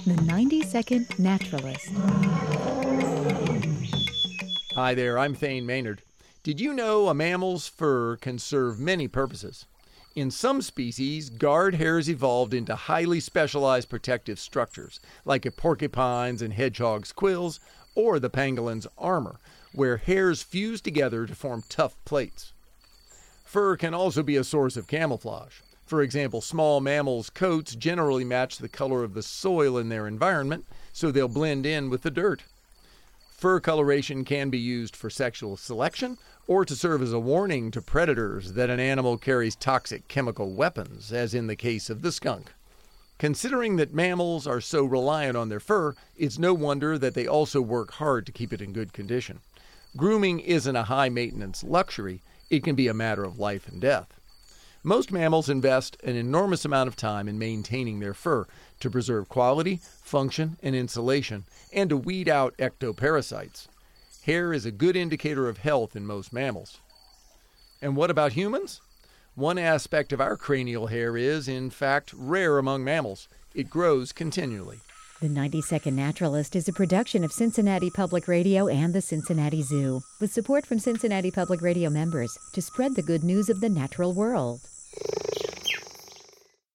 The 90-Second Naturalist. Hi there, I'm Thane Maynard. Did you know a mammal's fur can serve many purposes? In some species, guard hairs evolved into highly specialized protective structures, like a porcupine's and hedgehog's quills, or the pangolin's armor, where hairs fuse together to form tough plates. Fur can also be a source of camouflage. For example, small mammals' coats generally match the color of the soil in their environment, so they'll blend in with the dirt. Fur coloration can be used for sexual selection or to serve as a warning to predators that an animal carries toxic chemical weapons, as in the case of the skunk. Considering that mammals are so reliant on their fur, it's no wonder that they also work hard to keep it in good condition. Grooming isn't a high-maintenance luxury. It can be a matter of life and death. Most mammals invest an enormous amount of time in maintaining their fur to preserve quality, function, and insulation, and to weed out ectoparasites. Hair is a good indicator of health in most mammals. And what about humans? One aspect of our cranial hair is, in fact, rare among mammals. It grows continually. The 90-Second Naturalist is a production of Cincinnati Public Radio and the Cincinnati Zoo, with support from Cincinnati Public Radio members to spread the good news of the natural world.